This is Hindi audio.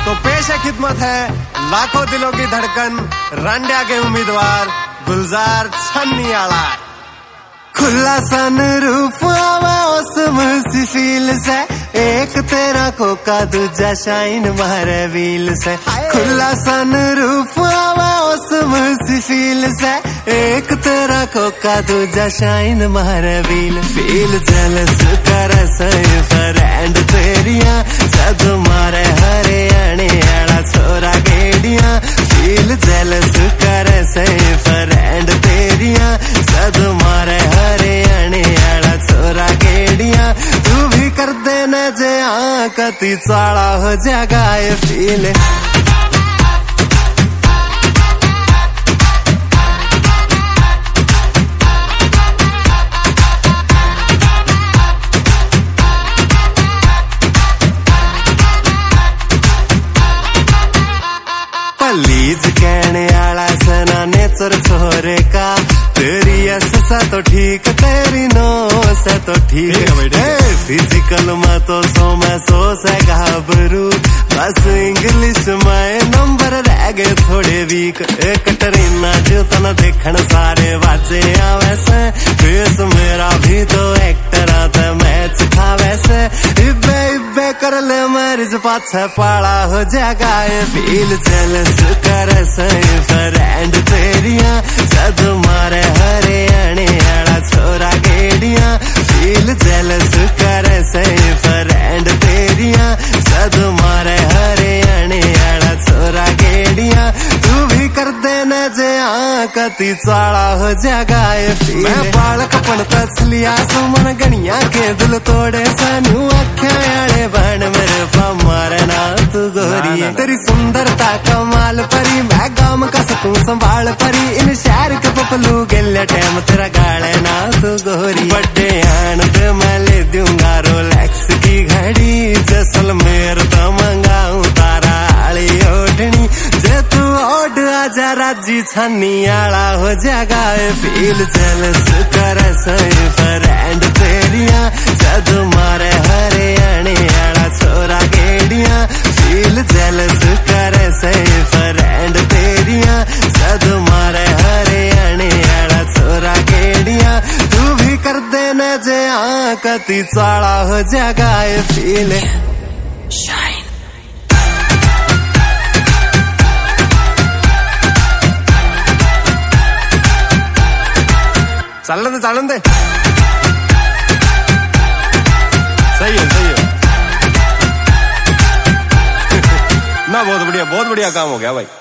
तो पेश खिदमत है लाखों दिलों की धड़कन रांडिया के उम्मीदवार गुलजार छन्नीआला। खुला सन रूप आवा उसमें सी फील से, एक तेरा कोका दूजा शाइन मारे व्हील से। खुला सन रूप आवा उसमें सी फील से, एक तेरा कोका दूजा शाइन मारे व्हील। फील जेलस करे सही फ्रेंड तेरिया, सद मारे हरियाणे आला छोरा गेड़िया। फील जेलस करे सही फ्रेंड तेरिया, सद मारे हरियाणे आला छोरा गेड़िया। तू भी कर देना जे कती चाला हो जगाए फील। प्लीज कहने आला सना नेचर छोरे का, तेरी ऐसा तो ठीक तेरी नो से तो ठीक है। फिजिकल में तो सो से घाबरू, बस इंग्लिश में नंबर रह गए थोड़े वीक। एक टरीना जो तना देखण सारे बाजे आवे से, फेस मेरा भी तो एक्टर आता मैच खावे से। इब्बे इब्बे कर ले मैरिज पाछे पाला हो जगाए फील। जेलस करे सही फ्रेंड तेरिया, सद मारे हरियाणे आला छोरा गेड़िया। फील जेलस करे सही फ्रेंड तेरिया, सद मारे हरियाणे आला छोरा गेड़िया। तू भी कर देना जे कती चाला हो जगाए फील। मैं बालक पण तसलिया सुमन गणिया के दिल तोड़े सानू आख्या आले बन मेरे मारे ना तू गोरी। तेरी सुंदरता कमाल परी, मैं गाम का सकूं संभाल परी। इन शहर के पपलू गेले टाइम तेरा गाले ना तू गोरी। बड़े आन दे मैं ले दूंगा रोलेक्स की घड़ी, जैसलमेर तो मंगाऊं तारा आली ओढ़नी। जे तू ओढ़ आजा राजी छन्नीआला हो जगाए फील। जेलस करे सही फ्रेंड तेरिया, सद मारे हरियाणे आला छोरा गेड़िया। फील जेलस करे सही फ्रेंड तेरिया, सद मारे हरियाणे आला छोरा गेड़िया। तू भी कर देना जे कती चाला हो जगाए फील। चलन दे सही है ना। बहुत बढ़िया काम हो गया भाई।